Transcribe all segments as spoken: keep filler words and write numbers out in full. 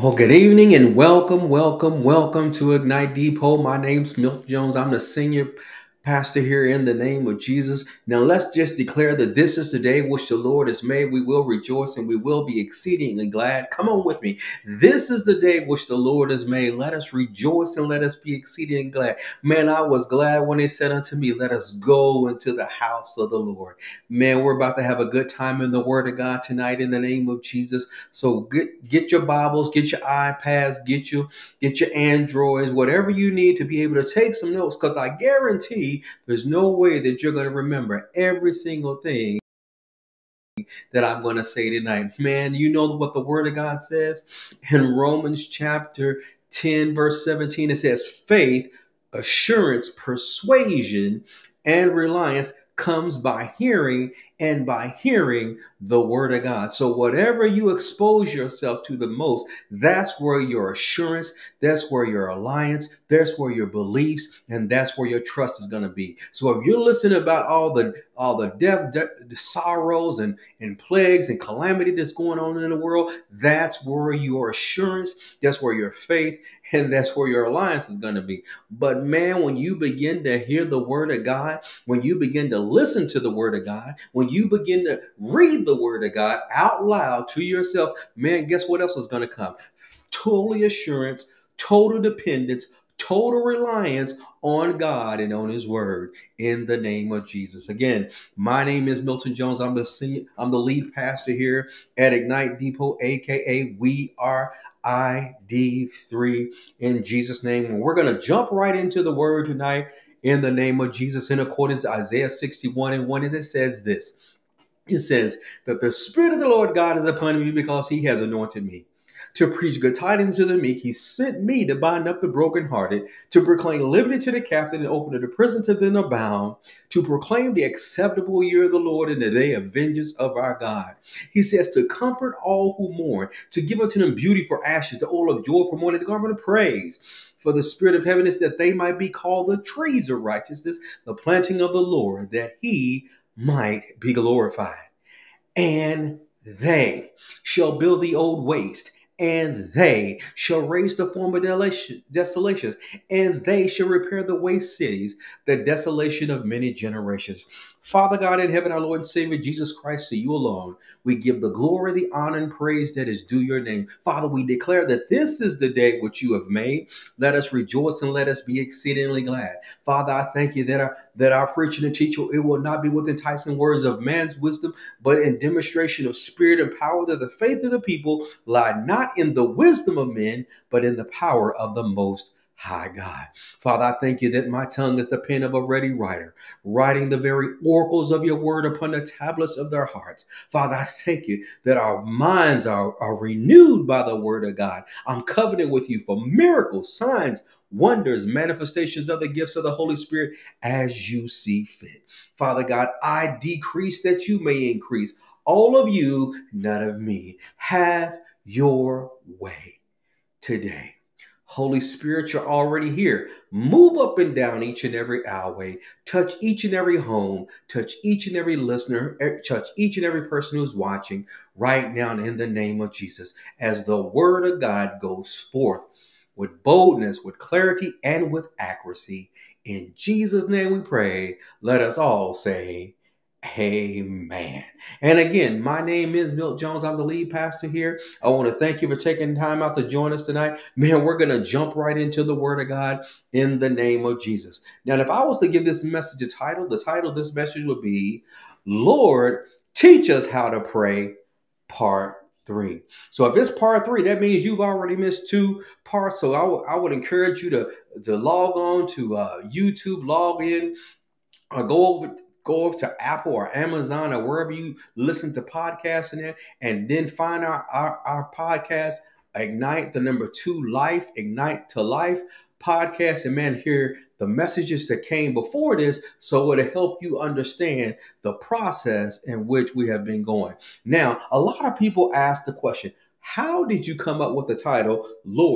Well, good evening and welcome, welcome, welcome to Ignite Depot. My name's Milton Jones. I'm the senior pastor here in the name of Jesus. Now, let's just declare that this is the day which the Lord has made. We will rejoice and we will be exceedingly glad. Come on with me. This is the day which the Lord has made. Let us rejoice and let us be exceedingly glad. Man, I was glad when they said unto me, let us go into the house of the Lord. Man, we're about to have a good time in the Word of God tonight in the name of Jesus. So get, get your Bibles, get your iPads, get your, get your Androids, whatever you need to be able to take some notes, because I guarantee there's no way that you're going to remember every single thing that I'm going to say tonight. Man, you know what the Word of God says in Romans chapter ten, verse seventeen. It says, faith, assurance, persuasion, and reliance comes by hearing, and by hearing the Word of God. So whatever you expose yourself to the most, that's where your assurance, that's where your alliance, that's where your beliefs, and that's where your trust is going to be. So if you're listening about all the all the death, de- the sorrows, and and plagues and calamity that's going on in the world, that's where your assurance, that's where your faith, and that's where your alliance is going to be. But man, when you begin to hear the Word of God, when you begin to listen to the Word of God, when you begin to read the Word of God out loud to yourself, man, guess what else is going to come? Total assurance, total dependence, total reliance on God and on His Word in the name of Jesus. Again, my name is Milton Jones. I'm the senior, I'm the lead pastor here at Ignite Depot, aka We Are I D three, in Jesus' name. And we're going to jump right into the Word tonight in the name of Jesus, in accordance to Isaiah sixty-one and one. And it says this. It says that the Spirit of the Lord God is upon me because He has anointed me to preach good tidings to the meek. He sent me to bind up the brokenhearted, to proclaim liberty to the captive and open the prison to them that are bound, to proclaim the acceptable year of the Lord and the day of vengeance of our God. He says to comfort all who mourn, to give unto them beauty for ashes, the oil of joy for mourning, the garment of praise for the spirit of heaviness, that they might be called the trees of righteousness, the planting of the Lord, that He might be glorified. And they shall build the old waste, and they shall raise the former desolations, and they shall repair the waste cities, the desolation of many generations. Father God in heaven, our Lord and Savior Jesus Christ, to you alone, we give the glory, the honor, and praise that is due your name. Father, we declare that this is the day which you have made. Let us rejoice and let us be exceedingly glad. Father, I thank you that our, that our preaching and teaching, it will not be with enticing words of man's wisdom, but in demonstration of spirit and power, that the faith of the people lie not in the wisdom of men, but in the power of the Most High God. Father, I thank you that my tongue is the pen of a ready writer, writing the very oracles of your word upon the tablets of their hearts. Father, I thank you that our minds are, are renewed by the word of God. I'm covenant with you for miracles, signs, wonders, manifestations of the gifts of the Holy Spirit as you see fit. Father God, I decrease that you may increase. All of you, none of me. Have your way today. Holy Spirit, you're already here. Move up and down each and every alleyway. Touch each and every home. Touch each and every listener. Touch each and every person who's watching right now in the name of Jesus, as the word of God goes forth with boldness, with clarity, and with accuracy. In Jesus' name we pray. Let us all say amen. And again, my name is Milt Jones. I'm the lead pastor here. I want to thank you for taking time out to join us tonight. Man, we're going to jump right into the Word of God in the name of Jesus. Now, if I was to give this message a title, the title of this message would be, Lord, Teach Us How to Pray, Part Three. So if it's part three, that means you've already missed two parts. So I, w- I would encourage you to, to log on to uh, YouTube, log in, or go over go over to Apple or Amazon or wherever you listen to podcasts in there, and then find our, our, our podcast, Ignite the number two life, Ignite to Life podcast, and man, hear the messages that came before this, so it'll help you understand the process in which we have been going. Now, a lot of people ask the question, how did you come up with the title, Lord,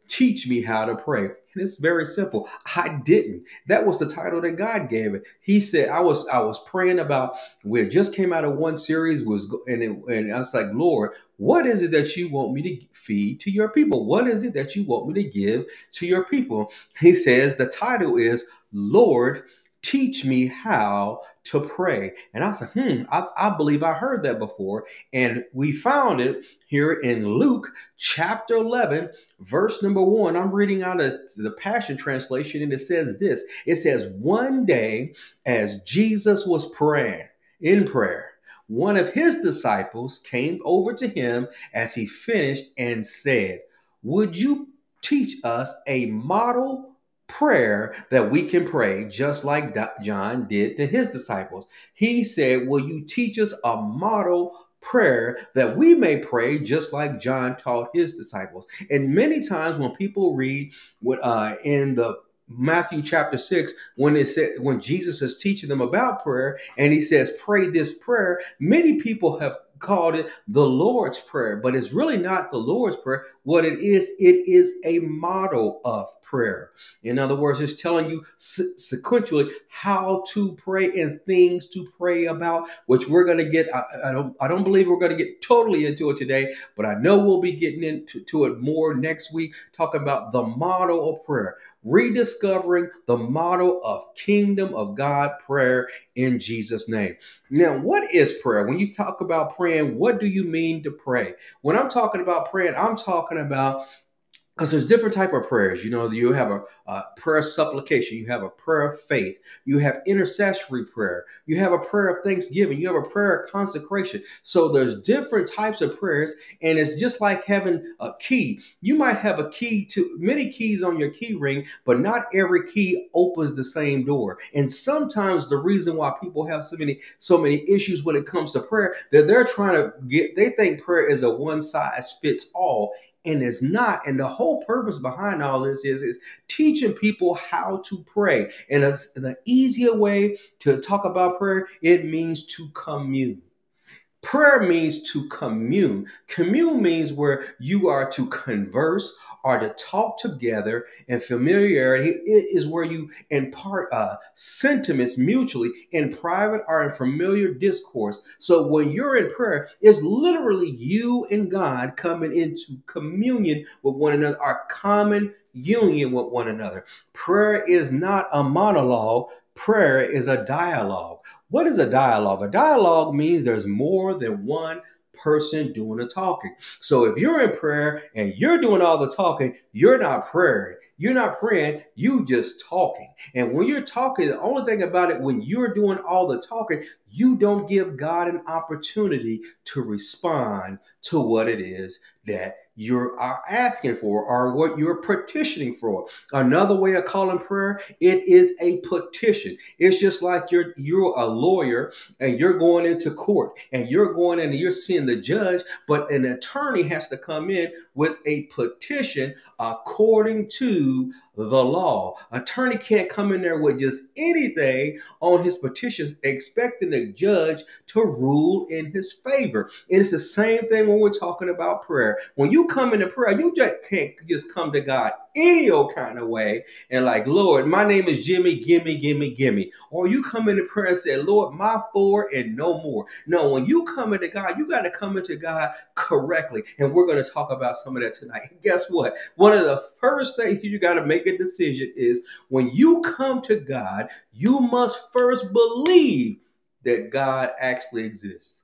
teach me how to pray. And it's very simple. I didn't. That was the title that God gave it. He said, I was I was praying about, we had just came out of one series, was and, it, and I was like, Lord, what is it that you want me to feed to your people? What is it that you want me to give to your people? He says the title is, Lord, teach me how to pray. And I was like, hmm, I, I believe I heard that before. And we found it here in Luke chapter eleven, verse number one. I'm reading out of the Passion Translation, and it says this. It says, one day as Jesus was praying in prayer, one of his disciples came over to him as he finished and said, would you teach us a model prayer that we can pray just like John did to his disciples? He said, will you teach us a model prayer that we may pray just like John taught his disciples? And many times when people read what uh, in the Matthew chapter six, when it said, when Jesus is teaching them about prayer and he says, pray this prayer, many people have called it the Lord's Prayer, but it's really not the Lord's Prayer. What it is, it is a model of prayer. In other words, it's telling you sequentially how to pray and things to pray about, which we're going to get. I, I don't I don't believe we're going to get totally into it today, but I know we'll be getting into to it more next week, talking about the model of prayer, rediscovering the model of kingdom of God prayer in Jesus' name. Now, what is prayer? When you talk about praying, what do you mean to pray? When I'm talking about praying, I'm talking about, because there's different type of prayers. You know, you have a, a prayer of supplication. You have a prayer of faith. You have intercessory prayer. You have a prayer of thanksgiving. You have a prayer of consecration. So there's different types of prayers, and it's just like having a key. You might have a key to many keys on your key ring, but not every key opens the same door. And sometimes the reason why people have so many so many issues when it comes to prayer, that they're trying to get, they think prayer is a one size fits all. And it's not. And the whole purpose behind all this is, is teaching people how to pray. And a, the easier way to talk about prayer, it means to commune. Prayer means to commune. Commune means where you are to converse or to talk together, and familiarity is where you impart uh, sentiments mutually in private or in familiar discourse. So when you're in prayer, it's literally you and God coming into communion with one another, our common union with one another. Prayer is not a monologue. Prayer is a dialogue. What is a dialogue? A dialogue means there's more than one person doing the talking. So if you're in prayer and you're doing all the talking, you're not praying. You're not praying, you just talking. And when you're talking, the only thing about it, when you're doing all the talking, you don't give God an opportunity to respond to what it is that you are asking for or what you're petitioning for. Another way of calling prayer, it is a petition. It's just like you're you're a lawyer and you're going into court and you're going in and you're seeing the judge, but an attorney has to come in with a petition according to the law. Attorney can't come in there with just anything on his petitions expecting the judge to rule in his favor. And it's the same thing when we're talking about prayer. When you come into prayer, you just can't just come to God any old kind of way and like, Lord, my name is Jimmy, gimme, gimme, gimme. Or you come into prayer and say, Lord, my four and no more. No, when you come into God, you got to come into God correctly. And we're going to talk about some of that tonight. And guess what? One of the first things you got to make a decision is when you come to God, you must first believe that God actually exists.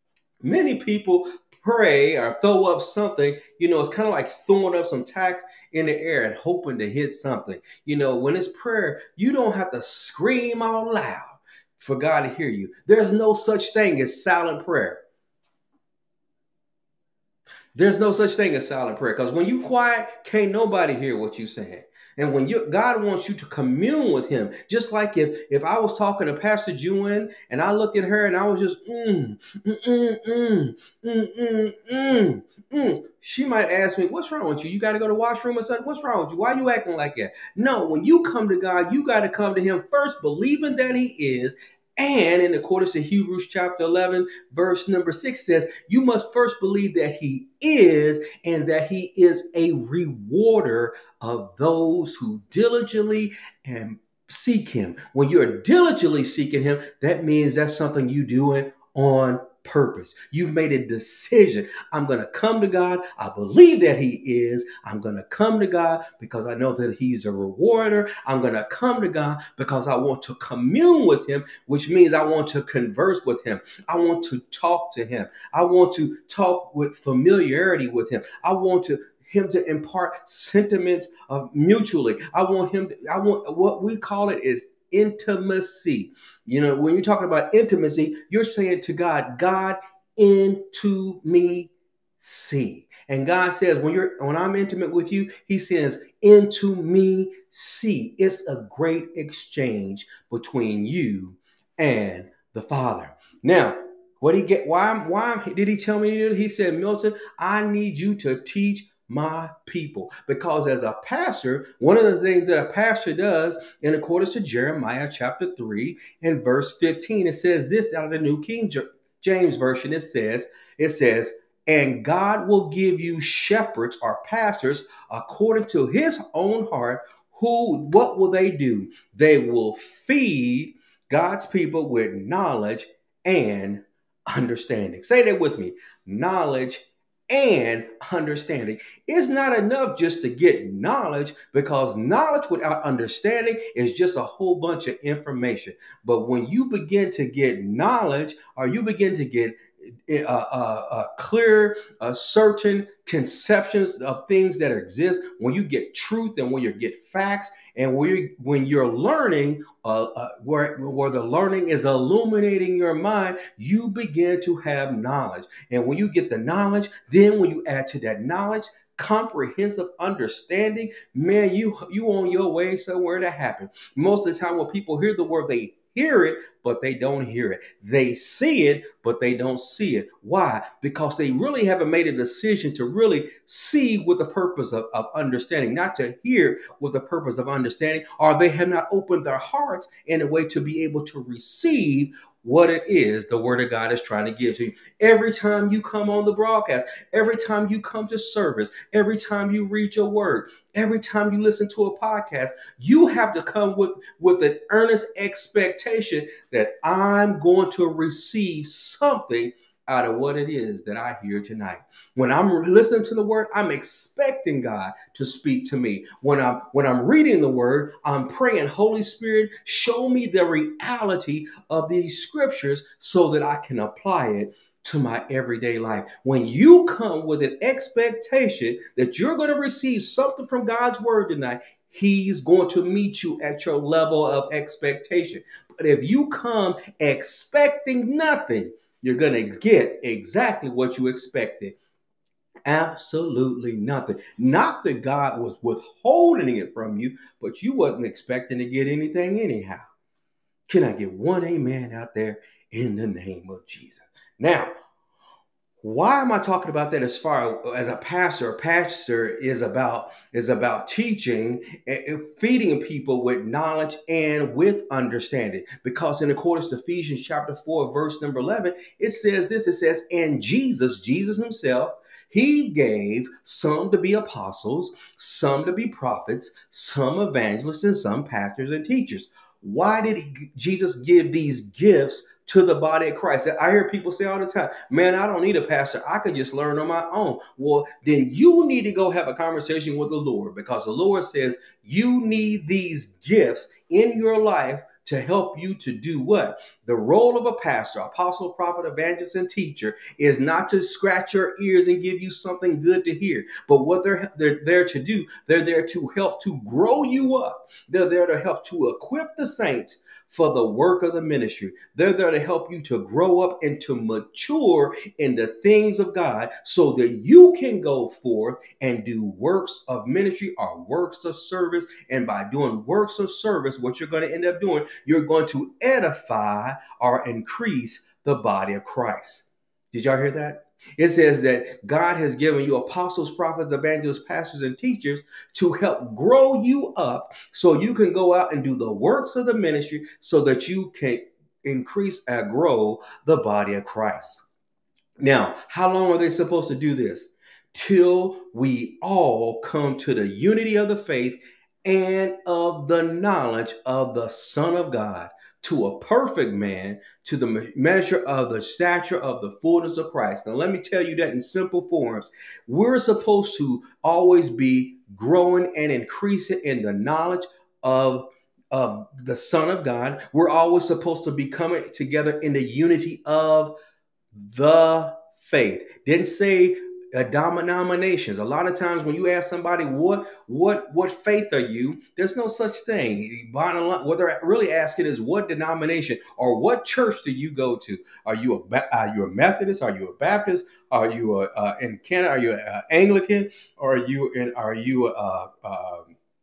Many people pray or throw up something, you know, it's kind of like throwing up some tacks in the air and hoping to hit something. You know, when it's prayer, you don't have to scream out loud for God to hear you. There's no such thing as silent prayer. There's no such thing as silent prayer, because when you quiet, can't nobody hear what you're saying. And when you, God wants you to commune with him, just like if, if I was talking to Pastor Jewin and I looked at her and I was just, mm, mm, mm, mm, mm, mm, mm, mm. She might ask me, what's wrong with you? You got to go to the washroom or something? What's wrong with you? Why are you acting like that? No, when you come to God, you got to come to him first, believing that he is, And in accordance to Hebrews chapter eleven, verse number six says, you must first believe that he is, and that he is a rewarder of those who diligently and seek him. When you're diligently seeking him, that means that's something you doing on purpose. You've made a decision. I'm going to come to God. I believe that he is. I'm going to come to God because I know that he's a rewarder. I'm going to come to God because I want to commune with him, which means I want to converse with him. I want to talk to him. I want to talk with familiarity with him. I want to him to impart sentiments of mutually. I want him to, I want what we call it is intimacy. You know, when you're talking about intimacy, you're saying to God, God, into me see. And God says, when you're when I'm intimate with you, he says, into me see. It's a great exchange between you and the Father. Now, what he get why why did he tell me to do it? He said, Milton, I need you to teach my people. Because as a pastor, one of the things that a pastor does, in accordance to Jeremiah chapter three and verse fifteen, it says this out of the New King James Version. It says, it says, and God will give you shepherds or pastors according to his own heart, who, what will they do? They will feed God's people with knowledge and understanding. Say that with me. Knowledge and understanding. It's not enough just to get knowledge, because knowledge without understanding is just a whole bunch of information. But when you begin to get knowledge, or you begin to get uh, uh, uh, clear, uh, certain conceptions of things that exist, when you get truth and when you get facts, and when you're, when you're learning, uh, uh, where, where the learning is illuminating your mind, you begin to have knowledge. And when you get the knowledge, then when you add to that knowledge, comprehensive understanding, man, you you on your way somewhere to happen. Most of the time when people hear the word, they hear it, but they don't hear it. They see it, but they don't see it. Why? Because they really haven't made a decision to really see with the purpose of, of understanding, not to hear with the purpose of understanding, or they have not opened their hearts in a way to be able to receive what it is the word of God is trying to give to you. Every time you come on the broadcast, every time you come to service, every time you read your word, every time you listen to a podcast, you have to come with, with an earnest expectation that I'm going to receive something out of what it is that I hear tonight. When I'm listening to the word, I'm expecting God to speak to me. When I'm when I'm reading the word, I'm praying, Holy Spirit, show me the reality of these scriptures so that I can apply it to my everyday life. When you come with an expectation that you're going to receive something from God's word tonight, he's going to meet you at your level of expectation. But if you come expecting nothing, you're going to get exactly what you expected. Absolutely nothing. Not that God was withholding it from you, but you wasn't expecting to get anything anyhow. Can I get one amen out there in the name of Jesus? Now, why am I talking about that? As far as a pastor, a pastor is about is about teaching and feeding people with knowledge and with understanding. Because in accordance to Ephesians chapter four, verse number eleven, it says this, it says, and Jesus, Jesus himself, he gave some to be apostles, some to be prophets, some evangelists, and some pastors and teachers. Why did he, Jesus give these gifts to the body of Christ? I hear people say all the time, man, I don't need a pastor. I could just learn on my own. Well, then you need to go have a conversation with the Lord, because the Lord says you need these gifts in your life to help you to do what? The role of a pastor, apostle, prophet, evangelist, and teacher is not to scratch your ears and give you something good to hear. But what they're, they're there to do, they're there to help to grow you up. They're there to help to equip the saints for the work of the ministry. They're there to help you to grow up and to mature in the things of God so that you can go forth and do works of ministry or works of service. And by doing works of service, what you're going to end up doing, you're going to edify or increase the body of Christ. Did y'all hear that? It says that God has given you apostles, prophets, evangelists, pastors, and teachers to help grow you up so you can go out and do the works of the ministry so that you can increase and grow the body of Christ. Now, how long are they supposed to do this? Till we all come to the unity of the faith and of the knowledge of the Son of God, to a perfect man, to the measure of the stature of the fullness of Christ. Now, let me tell you that in simple forms. We're supposed to always be growing and increasing in the knowledge of of the Son of God. We're always supposed to be coming together in the unity of the faith. Didn't say uh, denominations. A lot of times when you ask somebody what what what faith are you, there's no such thing. What they're really asking is what denomination or what church do you go to? Are you a are you a Methodist? Are you a Baptist? Are you a, uh, in Canada? Are you an Anglican? Or are you in? Are you a, a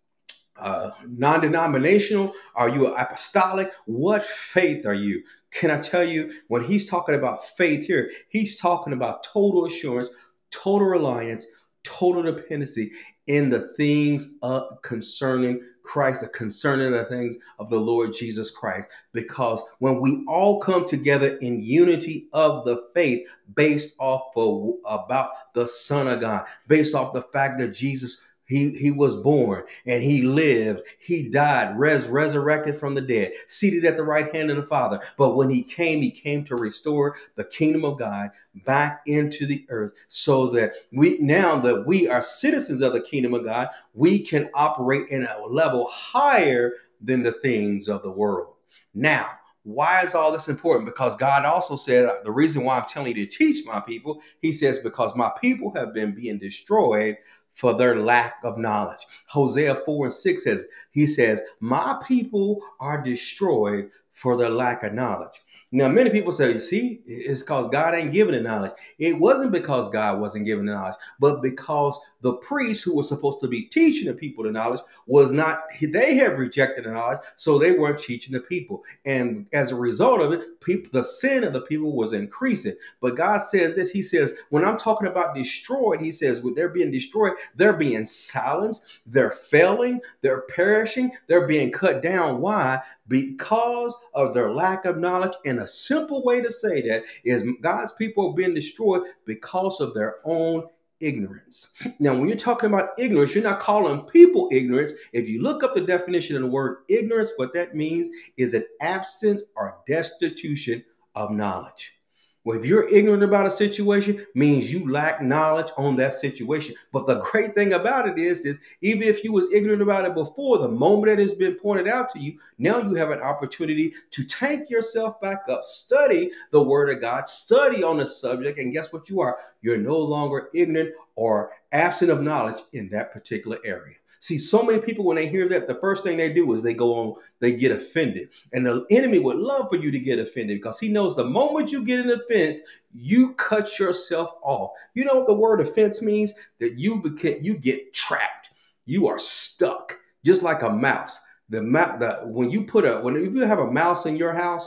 uh, non-denominational? Are you apostolic? What faith are you? Can I tell you, when he's talking about faith here, he's talking about total assurance, total reliance, total dependency in the things uh, concerning Christ, concerning the things of the Lord Jesus Christ. Because when we all come together in unity of the faith, based off of about the Son of God, based off the fact that Jesus He, he was born and he lived, he died, res, resurrected from the dead, seated at the right hand of the Father. But when he came, he came to restore the kingdom of God back into the earth, so that we, now that we are citizens of the kingdom of God, we can operate in a level higher than the things of the world. Now, why is all this important? Because God also said, the reason why I'm telling you to teach my people, he says, because my people have been being destroyed for their lack of knowledge. Hosea four and six says, he says, my people are destroyed for their lack of knowledge. Now, many people say, see, it's because God ain't giving the knowledge. It wasn't because God wasn't giving the knowledge, but because the priests who were supposed to be teaching the people the knowledge was not, they have rejected the knowledge, so they weren't teaching the people. And as a result of it, people, the sin of the people was increasing. But God says this, he says, when I'm talking about destroyed, he says, when they're being destroyed, they're being silenced, they're failing, they're perishing, they're being cut down. Why? Because of their lack of knowledge. And a simple way to say that is God's people are being destroyed because of their own ignorance. Now, when you're talking about ignorance, you're not calling people ignorance. If you look up the definition of the word ignorance, what that means is an absence or destitution of knowledge. Well, if you're ignorant about a situation, means you lack knowledge on that situation. But the great thing about it is, is even if you was ignorant about it before, the moment that has been pointed out to you, now you have an opportunity to tank yourself back up, study the word of God, study on the subject, and guess what you are? You're no longer ignorant or absent of knowledge in that particular area. See, so many people, when they hear that, the first thing they do is they go on, they get offended. And the enemy would love for you to get offended because he knows the moment you get an offense, you cut yourself off. You know what the word offense means? That you became, you get trapped. You are stuck, just like a mouse. The, the when you put a when if you have a mouse in your house,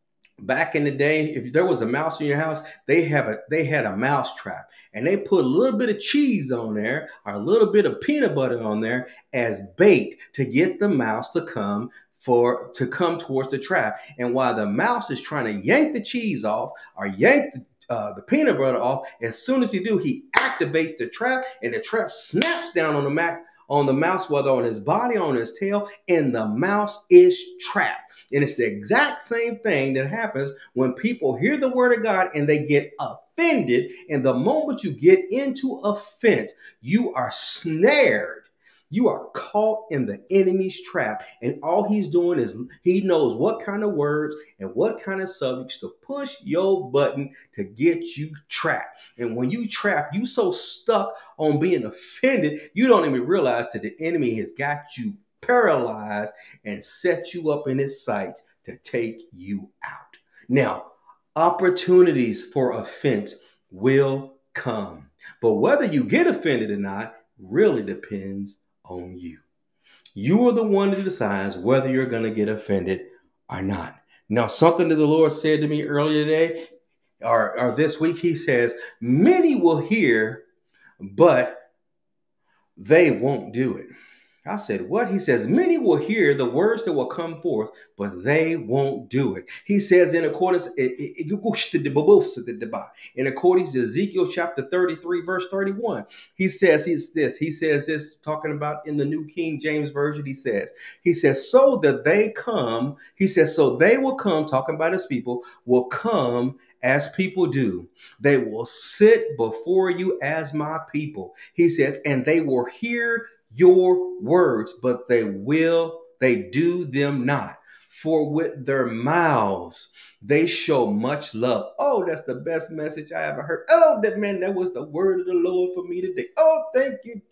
back in the day, if there was a mouse in your house, they have a they had a mouse trap. And they put a little bit of cheese on there or a little bit of peanut butter on there as bait to get the mouse to come for to come towards the trap. And while the mouse is trying to yank the cheese off or yank the, uh, the peanut butter off, as soon as he do, he activates the trap and the trap snaps down on the mac on the mouse, whether on his body, on his tail, and the mouse is trapped. And it's the exact same thing that happens when people hear the word of God and they get offended. And the moment you get into offense, you are snared. You are caught in the enemy's trap. And all he's doing is he knows what kind of words and what kind of subjects to push your button to get you trapped. And when you trap, you so stuck on being offended, you don't even realize that the enemy has got you paralyzed and set you up in his sights to take you out. Now, opportunities for offense will come. But whether you get offended or not really depends on you. You are the one who decides whether you're going to get offended or not. Now, something that the Lord said to me earlier today or, or this week, he says, many will hear, but they won't do it. I said, what? He says, many will hear the words that will come forth, but they won't do it. He says in accordance, in accordance to Ezekiel chapter thirty-three, verse thirty-one, he says, he's this, he says this, talking about in the New King James Version, he says, he says, so that they come, he says, so they will come, talking about his people, will come as people do. They will sit before you as my people. He says, and they will hear your words, but they will, they do them not. For with their mouths, they show much love. Oh, that's the best message I ever heard. Oh, that man, that was the word of the Lord for me today. Oh, thank you.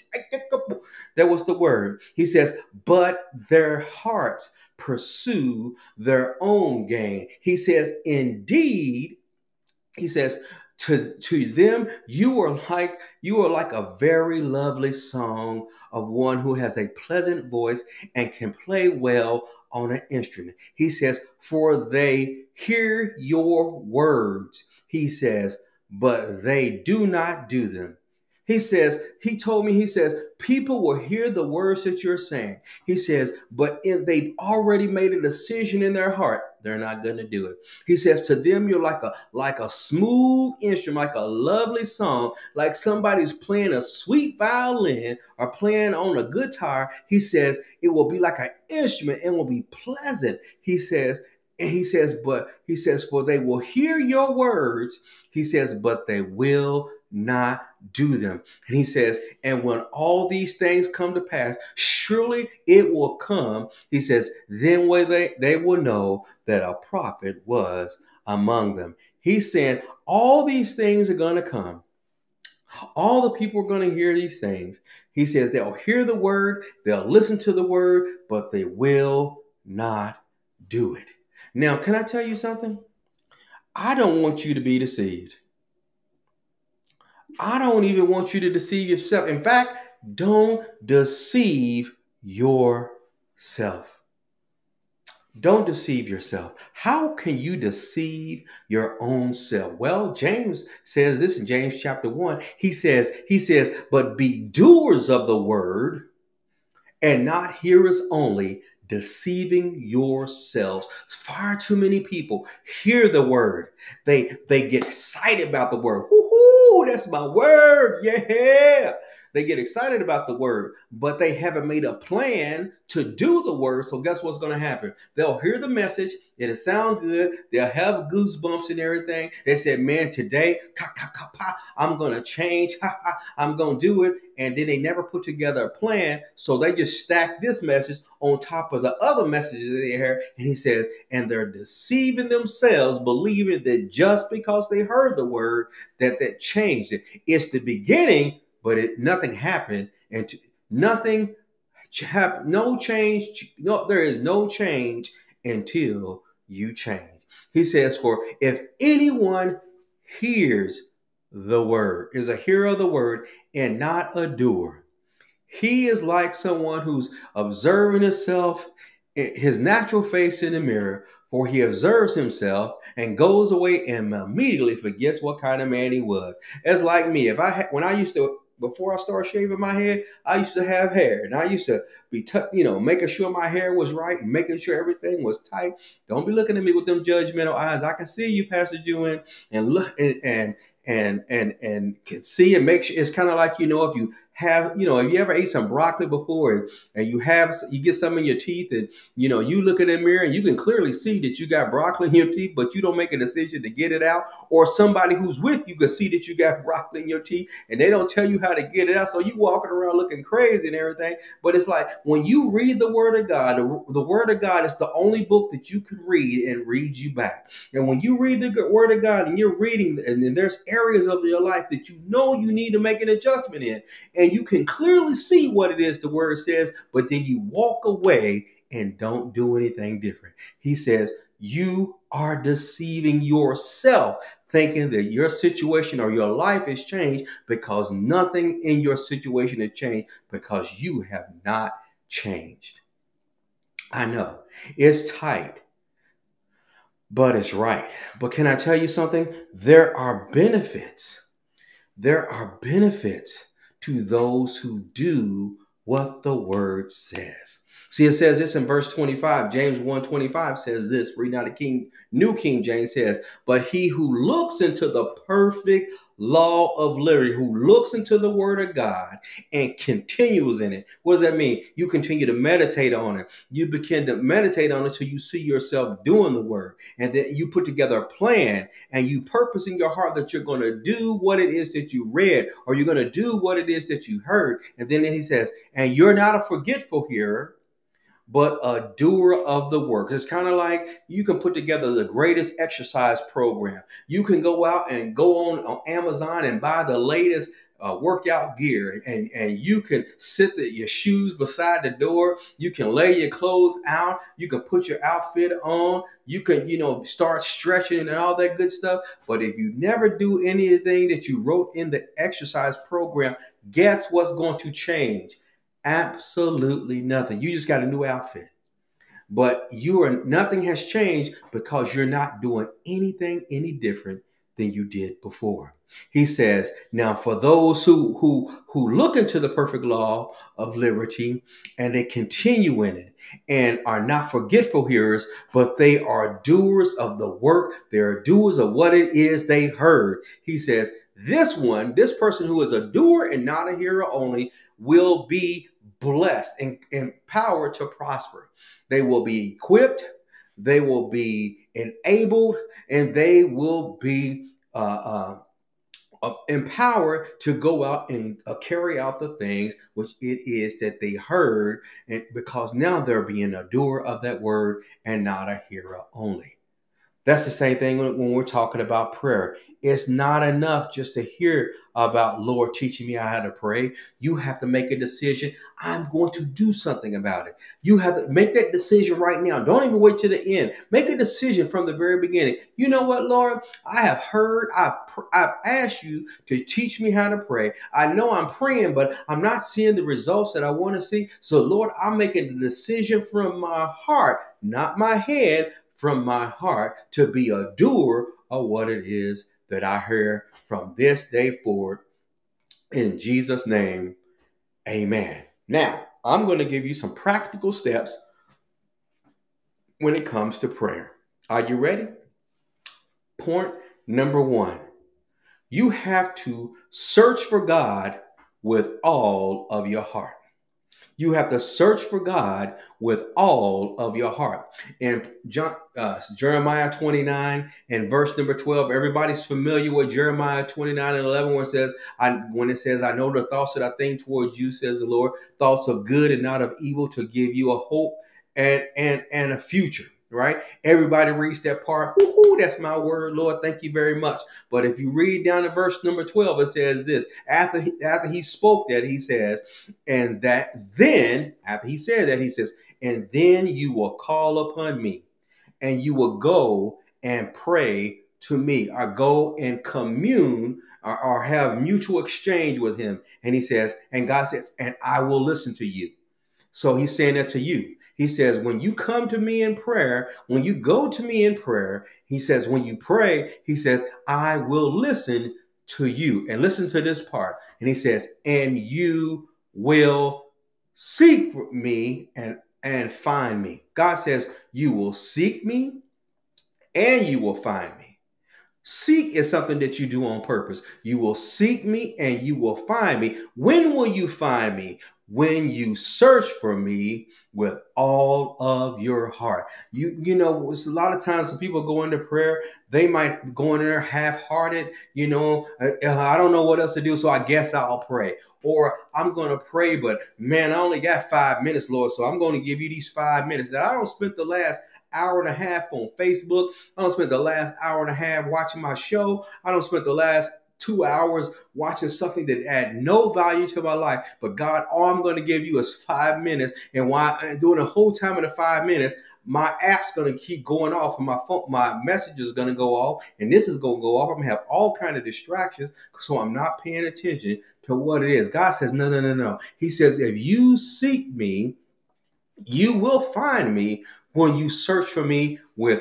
That was the word. He says, but their hearts pursue their own gain. He says, indeed, he says, to, to them, you are like you are like a very lovely song of one who has a pleasant voice and can play well on an instrument. He says, for they hear your words, he says, but they do not do them. He says, he told me, he says, people will hear the words that you're saying. He says, but if they've already made a decision in their heart, they're not going to do it. He says, to them, you're like a like a smooth instrument, like a lovely song, like somebody's playing a sweet violin or playing on a guitar. He says, it will be like an instrument and will be pleasant. He says, and he says, but he says, for they will hear your words. He says, but they will not do them. And he says, and when all these things come to pass, surely it will come. He says, then when they, they will know that a prophet was among them. He's saying all these things are going to come. All the people are going to hear these things. He says they'll hear the word, they'll listen to the word, but they will not do it. Now, can I tell you something? I don't want you to be deceived. I don't even want you to deceive yourself. In fact, don't deceive yourself. Don't deceive yourself. How can you deceive your own self? Well, James says this in James chapter one. He says, he says, but be doers of the word and not hearers only, deceiving yourselves. Far too many people hear the word. They, they get excited about the word. Woo-hoo, that's my word. Yeah. They get excited about the word, but they haven't made a plan to do the word. So guess what's going to happen? They'll hear the message. It'll sound good. They'll have goosebumps and everything. They said, man, today, ka, ka, ka, pa, I'm going to change. Ha, ha, I'm going to do it. And then they never put together a plan. So they just stack this message on top of the other messages they heard. And he says, and they're deceiving themselves, believing that just because they heard the word, that that changed it. It's the beginning, but it nothing happened. And to, nothing happened. No change. No, there is no change until you change. He says, for if anyone hears the word, is a hearer of the word and not a doer, he is like someone who's observing himself, his natural face in the mirror, for he observes himself and goes away and immediately forgets what kind of man he was. It's like me. If I ha- when I used to, before I started shaving my head, I used to have hair, and I used to be, t- you know, making sure my hair was right and making sure everything was tight. Don't be looking at me with them judgmental eyes. I can see you, Pastor Jewin, and look and and and and and can see and make sure. It's kind of like, you know, if you have, you know, have you ever ate some broccoli before and, and you have, you get some in your teeth and, you know, you look in the mirror and you can clearly see that you got broccoli in your teeth, but you don't make a decision to get it out. Or somebody who's with you can see that you got broccoli in your teeth and they don't tell you how to get it out. So you walking around looking crazy and everything. But it's like when you read the word of God, the, the word of God is the only book that you can read and read you back. And when you read the word of God and you're reading, and then there's areas of your life that you know you need to make an adjustment in, and you can clearly see what it is the word says, but then you walk away and don't do anything different. He says, you are deceiving yourself, thinking that your situation or your life has changed, because nothing in your situation has changed, because you have not changed. I know it's tight, but it's right. But can I tell you something? There are benefits. There are benefits to those who do what the word says. See, it says this in verse twenty-five. James one twenty-five says this. Read now the King, New King James says, but he who looks into the perfect law of liberty, who looks into the word of God and continues in it. What does that mean? You continue to meditate on it. You begin to meditate on it till you see yourself doing the word. And then you put together a plan and you purpose in your heart that you're going to do what it is that you read, or you're going to do what it is that you heard. And then he says, and you're not a forgetful hearer, but a doer of the work. It's kind of like you can put together the greatest exercise program. You can go out and go on, on Amazon and buy the latest uh, workout gear, and, and you can sit the, your shoes beside the door. You can lay your clothes out. You can put your outfit on. You can, you know, start stretching and all that good stuff. But if you never do anything that you wrote in the exercise program, guess what's going to change? Absolutely nothing. You just got a new outfit, but you are nothing has changed because you're not doing anything any different than you did before. He says, now for those who who who look into the perfect law of liberty and they continue in it and are not forgetful hearers, but they are doers of the work. They are doers of what it is they heard. He says, this one, this person who is a doer and not a hearer only, will be blessed and empowered to prosper. They will be equipped, they will be enabled, and they will be uh, uh, uh, empowered to go out and uh, carry out the things which it is that they heard, and because now they're being a doer of that word and not a hearer only. That's the same thing when, when we're talking about prayer. It's not enough just to hear about, Lord, teaching me how to pray. You have to make a decision. I'm going to do something about it. You have to make that decision right now. Don't even wait to the end. Make a decision from the very beginning. You know what, Lord? I have heard, I've, I've asked you to teach me how to pray. I know I'm praying, but I'm not seeing the results that I want to see. So, Lord, I'm making a decision from my heart, not my head, from my heart, to be a doer of what it is that I hear from this day forward. In Jesus' name, amen. Now, I'm going to give you some practical steps when it comes to prayer. Are you ready? Point number one, you have to search for God with all of your heart. You have to search for God with all of your heart. And John, uh, Jeremiah twenty-nine and verse number twelve, everybody's familiar with Jeremiah twenty-nine and eleven, where it says, I, when it says, I know the thoughts that I think towards you, says the Lord, thoughts of good and not of evil, to give you a hope and, and, and a future. Right? Everybody reads that part. Woo-hoo, that's my word, Lord. Thank you very much. But if you read down to verse number twelve, it says this. After he, after he spoke that, he says, and that then, after he said that, he says, and then you will call upon me and you will go and pray to me, or go and commune, or, or have mutual exchange with him. And he says, and God says, and I will listen to you. So he's saying that to you. He says, when you come to me in prayer, when you go to me in prayer, he says, when you pray, he says, I will listen to you. And listen to this part. And he says, and you will seek for me and, and find me. God says, you will seek me and you will find me. Seek is something that you do on purpose. You will seek me and you will find me. When will you find me? When you search for me with all of your heart. You you know, it's a lot of times when people go into prayer, they might go in there half-hearted, you know, I don't know what else to do, so I guess I'll pray. Or I'm going to pray, but man, I only got five minutes, Lord, so I'm going to give you these five minutes. Now, I don't spend the last hour and a half on Facebook. I don't spend the last hour and a half watching my show. I don't spend the last two hours watching something that add no value to my life. But God, all I'm going to give you is five minutes. And while during the whole time of the five minutes, my app's going to keep going off and my phone, my message is going to go off and this is going to go off. I'm going to have all kinds of distractions. So I'm not paying attention to what it is. God says, no, no, no, no. He says, if you seek me, you will find me when you search for me with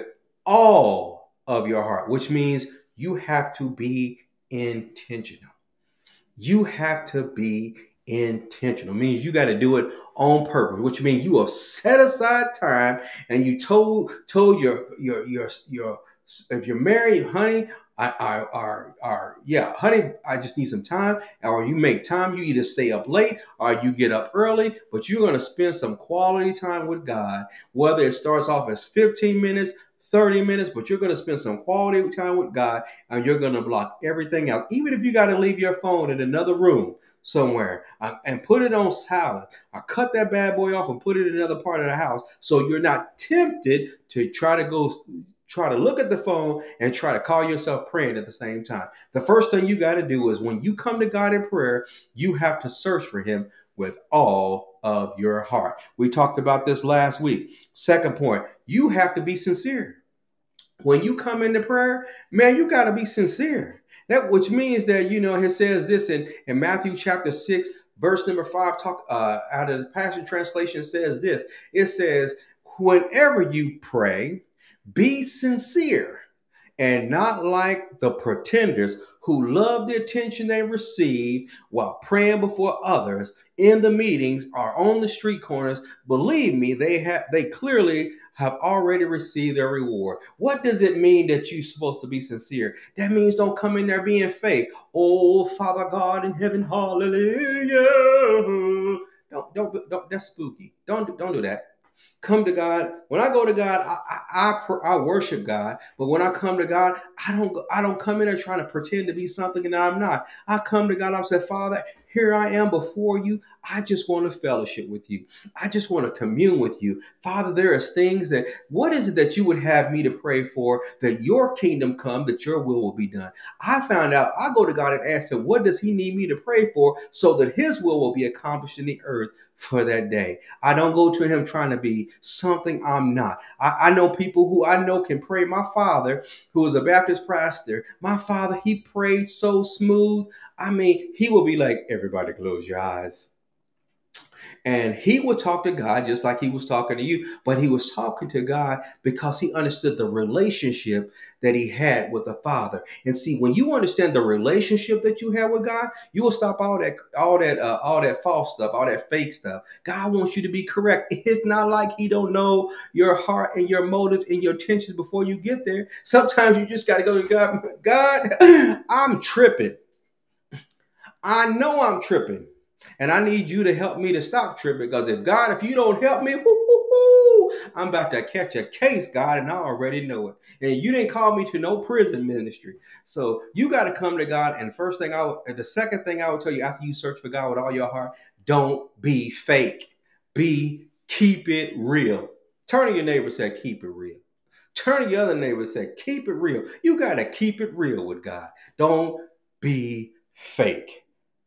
all of your heart, which means you have to be intentional. You have to be intentional. It means you got to do it on purpose, which means you have set aside time and you told told your your your your if you're married, honey, I I are are yeah, honey, I just need some time. Or you make time, you either stay up late or you get up early, but you're gonna spend some quality time with God, whether it starts off as fifteen minutes, thirty minutes, but you're going to spend some quality time with God and you're going to block everything else. Even if you got to leave your phone in another room somewhere uh, and put it on silent or cut that bad boy off and put it in another part of the house so you're not tempted to try to go try to look at the phone and try to call yourself praying at the same time. The first thing you got to do is when you come to God in prayer, you have to search for him with all of your heart. We talked about this last week. Second point, you have to be sincere. When you come into prayer, man, you got to be sincere. That which means that, you know, it says this in, in Matthew chapter six, verse number five, talk uh, out of the Passion Translation says this. It says, whenever you pray, be sincere and not like the pretenders who love the attention they receive while praying before others in the meetings or on the street corners. Believe me, they have they clearly have already received their reward. What does it mean that you're supposed to be sincere? That means don't come in there being fake. Oh, Father God in heaven, hallelujah. Don't, don't, don't, that's spooky. Don't, don't do that. Come to God. When I go to God, I, I, I, I worship God. But when I come to God, I don't I don't come in there trying to pretend to be something and I'm not. I come to God. I'm saying, Father, here I am before you. I just want to fellowship with you. I just want to commune with you. Father, there is things that, what is it that you would have me to pray for, that your kingdom come, that your will will be done? I found out, I go to God and ask him, what does he need me to pray for so that his will will be accomplished in the earth for that day? I don't go to him trying to be something I'm not. I, I know people who I know can pray. My father, who was a Baptist pastor, my father, he prayed so smooth. I mean, he will be like, everybody close your eyes. And he would talk to God just like he was talking to you, but he was talking to God because he understood the relationship that he had with the Father. And see, when you understand the relationship that you have with God, you will stop all that, all that, uh, all that false stuff, all that fake stuff. God wants you to be correct. It's not like he don't know your heart and your motives and your intentions before you get there. Sometimes you just got to go to God. God, I'm tripping. I know I'm tripping. And I need you to help me to stop tripping, because if God, if you don't help me, whoo, whoo, whoo, I'm about to catch a case, God, and I already know it. And you didn't call me to no prison ministry. So you got to come to God. And first thing I would, the second thing I would tell you after you search for God with all your heart, don't be fake. Be, keep it real. Turn to your neighbor and say, keep it real. Turn to your other neighbor and say, keep it real. You got to keep it real with God. Don't be fake.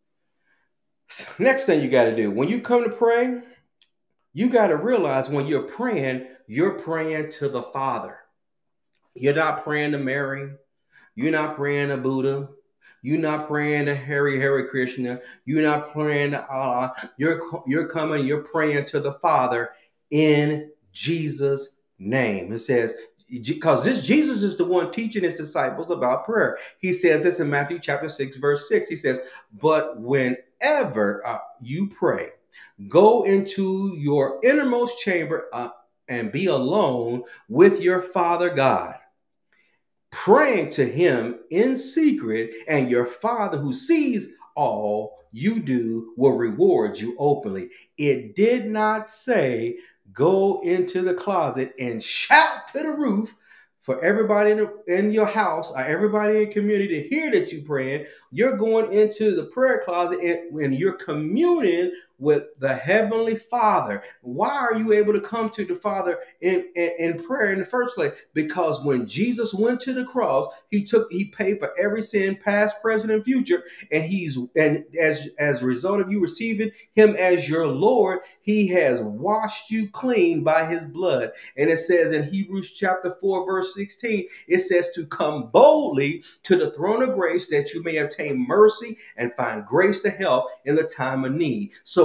Next thing you got to do, when you come to pray, you got to realize when you're praying, you're praying to the Father. You're not praying to Mary. You're not praying to Buddha. You're not praying to Hare Hare Krishna. You're not praying to Allah. You're, you're coming, you're praying to the Father in Jesus' name. It says, because this Jesus is the one teaching his disciples about prayer. He says this in Matthew chapter six, verse six. He says, but whenever uh, you pray, go into your innermost chamber uh, and be alone with your Father God, praying to him in secret, and your Father who sees all you do will reward you openly. It did not say, go into the closet and shout to the roof for everybody in, the, in your house or everybody in the community to hear that you're praying. You're going into the prayer closet and, and you're communing with the Heavenly Father. Why are you able to come to the Father in, in, in prayer in the first place? Because when Jesus went to the cross, he took, he paid for every sin, past, present, and future. And he's, and as, as a result of you receiving him as your Lord, he has washed you clean by his blood. And it says in Hebrews chapter four, verse sixteen, it says to come boldly to the throne of grace that you may obtain mercy and find grace to help in the time of need. So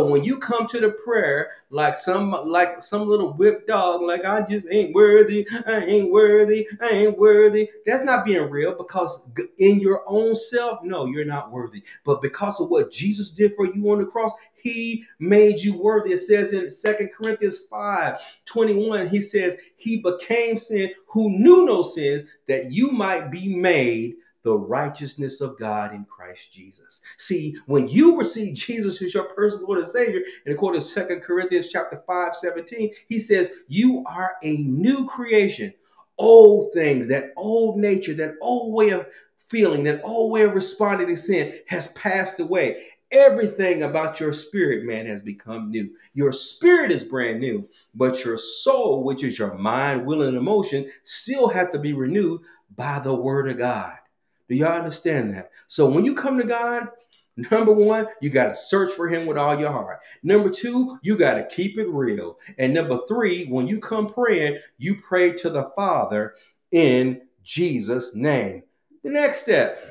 So when you come to the prayer like some like some little whipped dog, like I just ain't worthy, I ain't worthy, I ain't worthy, that's not being real, because in your own self, no, you're not worthy. But because of what Jesus did for you on the cross, he made you worthy. It says in Second Corinthians five twenty-one, he says, he became sin who knew no sin, that you might be made the righteousness of God in Christ Jesus. See, when you receive Jesus as your personal Lord and Savior, and according to Second Corinthians chapter five seventeen, he says, you are a new creation. Old things, that old nature, that old way of feeling, that old way of responding to sin has passed away. Everything about your spirit, man, has become new. Your spirit is brand new, but your soul, which is your mind, will, and emotion, still have to be renewed by the word of God. Do y'all understand that? So when you come to God, number one, you got to search for him with all your heart. Number two, you got to keep it real. And number three, when you come praying, you pray to the Father in Jesus' name. The next step.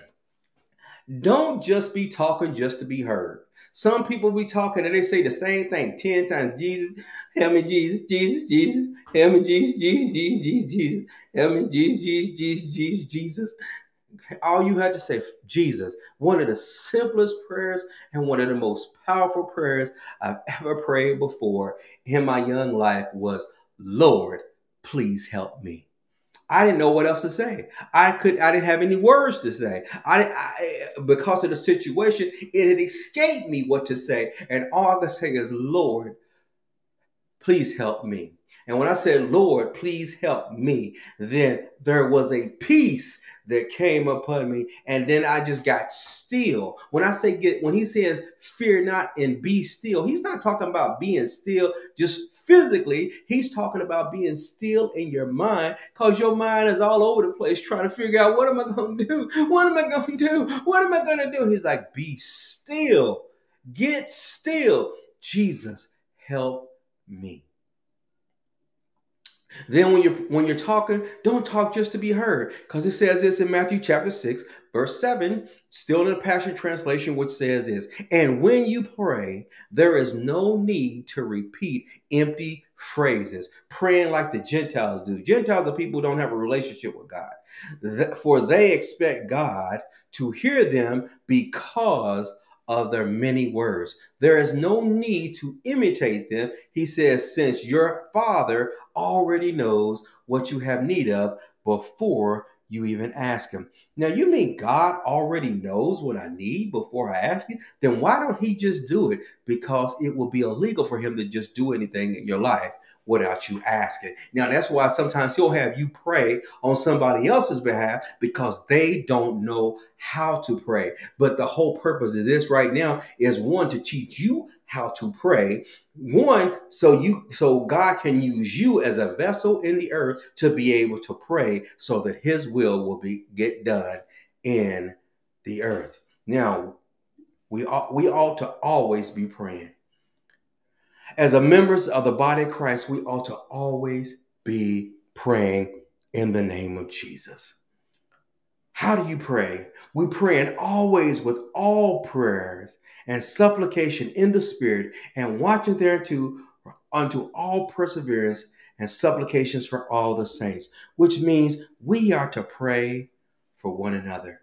Don't just be talking just to be heard. Some people be talking and they say the same thing ten times. Jesus, help me, Jesus, Jesus, Jesus, help me, Jesus, Jesus, Jesus, Jesus, Jesus, help me, Jesus, Jesus, Jesus, Jesus, Jesus. All you had to say, Jesus. One of the simplest prayers and one of the most powerful prayers I've ever prayed before in my young life was, Lord, please help me. I didn't know what else to say. I could. I didn't have any words to say. I, I because of the situation, it had escaped me what to say, and all I could say is, Lord, please help me. And when I said, Lord, please help me, then there was a peace that came upon me. And then I just got still. When I say get, when he says, fear not and be still, he's not talking about being still just physically. He's talking about being still in your mind, because your mind is all over the place trying to figure out, what am I going to do? What am I going to do? What am I going to do? And he's like, be still. Get still. Jesus, help me. Then when you're when you're talking, don't talk just to be heard, because it says this in Matthew chapter six, verse seven, still in the Passion Translation, which says this, and when you pray, there is no need to repeat empty phrases, praying like the Gentiles do. Gentiles are people who don't have a relationship with God, for they expect God to hear them because of their many words. There is no need to imitate them. He says, since your Father already knows what you have need of before you even ask him. Now, you mean God already knows what I need before I ask him? Then why don't he just do it? Because it will be illegal for him to just do anything in your life without you asking. Now, that's why sometimes he'll have you pray on somebody else's behalf, because they don't know how to pray. But the whole purpose of this right now is, one, to teach you how to pray. One, so you so God can use you as a vessel in the earth to be able to pray so that his will will be get done in the earth. Now, we ought, we ought to always be praying. As a members of the body of Christ, we ought to always be praying in the name of Jesus. How do you pray? We pray always with all prayers and supplication in the Spirit, and watching thereunto unto all perseverance and supplications for all the saints, which means we are to pray for one another.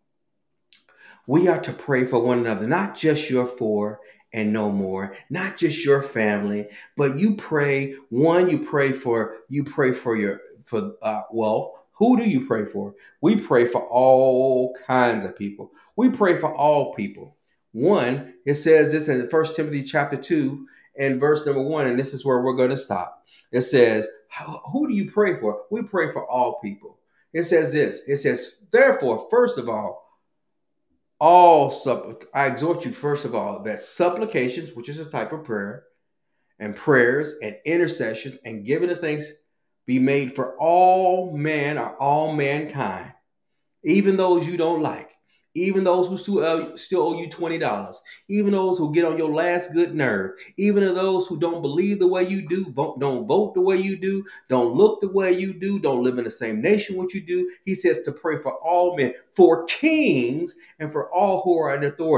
We are to pray for one another, not just your four and no more, not just your family, but you pray. One, you pray for you pray for your for uh, well. Who do you pray for? We pray for all kinds of people. We pray for all people. One, it says this in First Timothy chapter two and verse number one, and this is where we're going to stop. It says, who do you pray for? We pray for all people. It says this. It says, therefore, first of all, all supp- I exhort you, first of all, that supplications, which is a type of prayer, and prayers and intercessions and giving of thanks be made for all men or all mankind, even those you don't like, even those who still, uh, still owe you twenty dollars, even those who get on your last good nerve, even of those who don't believe the way you do, vote, don't vote the way you do, don't look the way you do, don't live in the same nation what you do. He says to pray for all men, for kings, and for all who are in authority,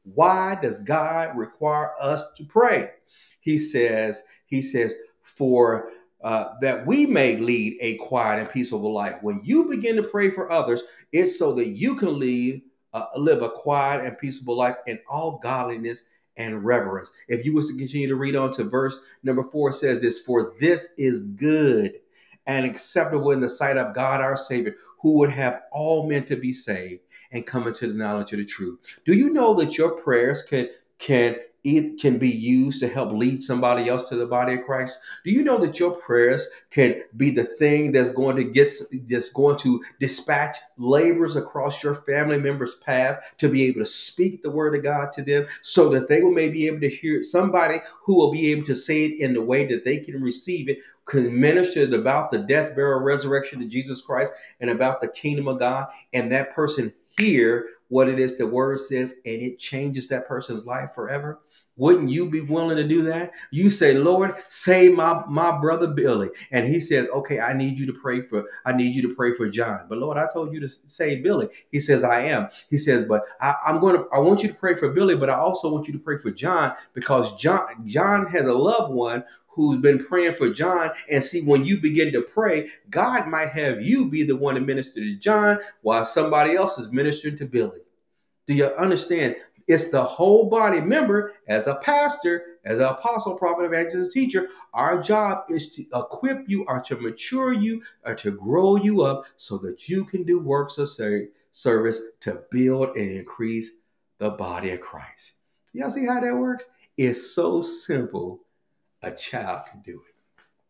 Why does God require us to pray? He says, he says, for uh, that we may lead a quiet and peaceable life. When you begin to pray for others, it's so that you can lead, uh, live a quiet and peaceable life in all godliness and reverence. If you was to continue to read on to verse number four, it says this, for this is good and acceptable in the sight of God our Savior, who would have all men to be saved and come into the knowledge of the truth. Do you know that your prayers can can it can be used to help lead somebody else to the body of Christ? Do you know that your prayers can be the thing that's going to get that's going to dispatch laborers across your family members' path to be able to speak the word of God to them so that they will maybe be able to hear it? Somebody who will be able to say it in the way that they can receive it, can minister about the death, burial, resurrection of Jesus Christ and about the kingdom of God, and that person hear what it is the word says, and it changes that person's life forever. Wouldn't you be willing to do that? You say, Lord, save my, my brother Billy. And he says, okay, I need you to pray for, I need you to pray for John. But Lord, I told you to save Billy. He says, I am. He says, but I, I'm going to, I want you to pray for Billy, but I also want you to pray for John, because John, John has a loved one who's been praying for John. And see, when you begin to pray, God might have you be the one to minister to John while somebody else is ministering to Billy. Do you understand? It's the whole body. Remember, as a pastor, as an apostle, prophet, evangelist, teacher, our job is to equip you or to mature you or to grow you up so that you can do works of service to build and increase the body of Christ. Y'all see how that works? It's so simple. A child can do it.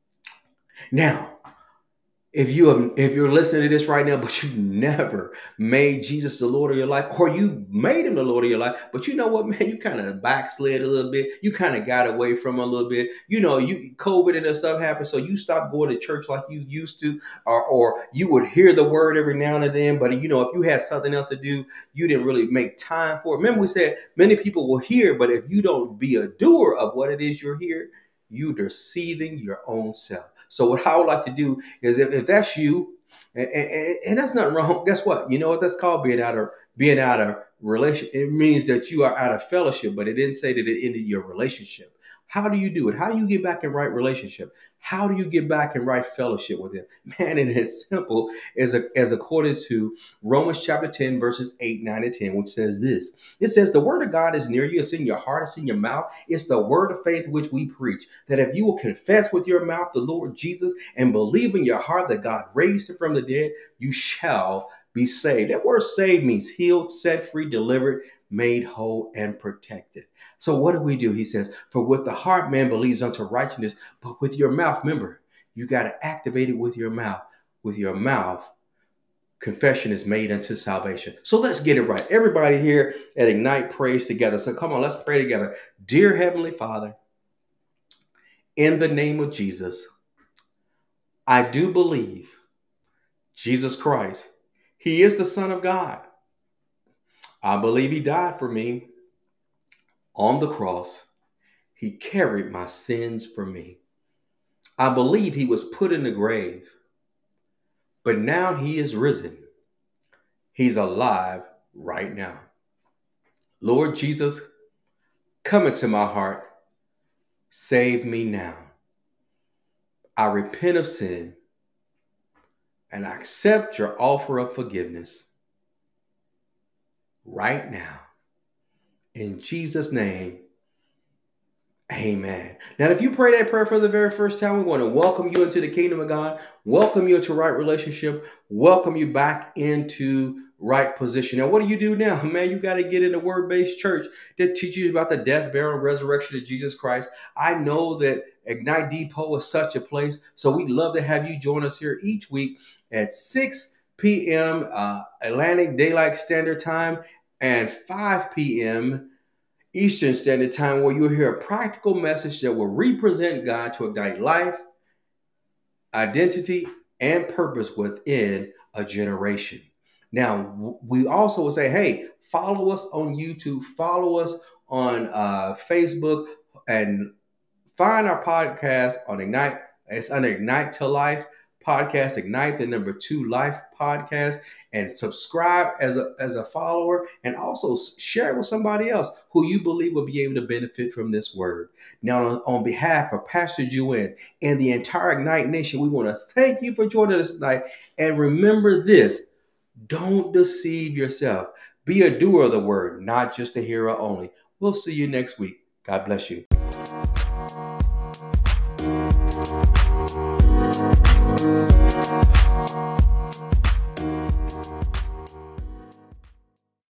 Now, if you have, if you're listening to this right now, but you never made Jesus the Lord of your life, or you made him the Lord of your life, but you know what, man, you kind of backslid a little bit. You kind of got away from him a little bit. You know, you COVID and stuff happened, so you stopped going to church like you used to, or or you would hear the word every now and then, but you know, if you had something else to do, you didn't really make time for it. Remember, we said many people will hear, but if you don't be a doer of what it is you're hearing, you're deceiving your own self. So what I would like to do is, if, if that's you, and, and, and that's nothing wrong, guess what? You know what that's called? Being out of being out of relation. It means that you are out of fellowship, but it didn't say that it ended your relationship. How do you do it? How do you get back in right relationship? How do you get back in right fellowship with him? Man, it is simple as, a, as according to Romans chapter ten, verses eight, nine, and ten, which says this. It says, the word of God is near you. It's in your heart. It's in your mouth. It's the word of faith which we preach, that if you will confess with your mouth the Lord Jesus and believe in your heart that God raised him from the dead, you shall be saved. That word saved means healed, set free, delivered, made whole, and protected. So what do we do? He says, for with the heart man believes unto righteousness, but with your mouth, remember, you got to activate it with your mouth. With your mouth, confession is made unto salvation. So let's get it right. Everybody here at Ignite prays together. So come on, let's pray together. Dear Heavenly Father, in the name of Jesus, I do believe Jesus Christ, he is the Son of God. I believe he died for me on the cross. He carried my sins for me. I believe he was put in the grave, but now he is risen. He's alive right now. Lord Jesus, come into my heart. Save me now. I repent of sin and I accept your offer of forgiveness right now. In Jesus' name, amen. Now, if you pray that prayer for the very first time, we want to welcome you into the kingdom of God, welcome you into right relationship, welcome you back into right position. Now, what do you do now? Man, you got to get in a word-based church that teaches you about the death, burial, and resurrection of Jesus Christ. I know that Ignite Depot is such a place, so we'd love to have you join us here each week at six p.m. Uh, Atlantic Daylight Standard Time and five p.m. Eastern Standard Time, where you'll hear a practical message that will represent God to ignite life, identity, and purpose within a generation. Now, we also will say, hey, follow us on YouTube, follow us on uh, Facebook, and find our podcast on Ignite. It's under Ignite to Life podcast, Ignite the Number Two Life podcast, and subscribe as a, as a follower, and also share it with somebody else who you believe will be able to benefit from this word. Now, on, on behalf of Pastor Juan and the entire Ignite Nation, we want to thank you for joining us tonight. And remember this, don't deceive yourself. Be a doer of the word, not just a hearer only. We'll see you next week. God bless you. Thank you.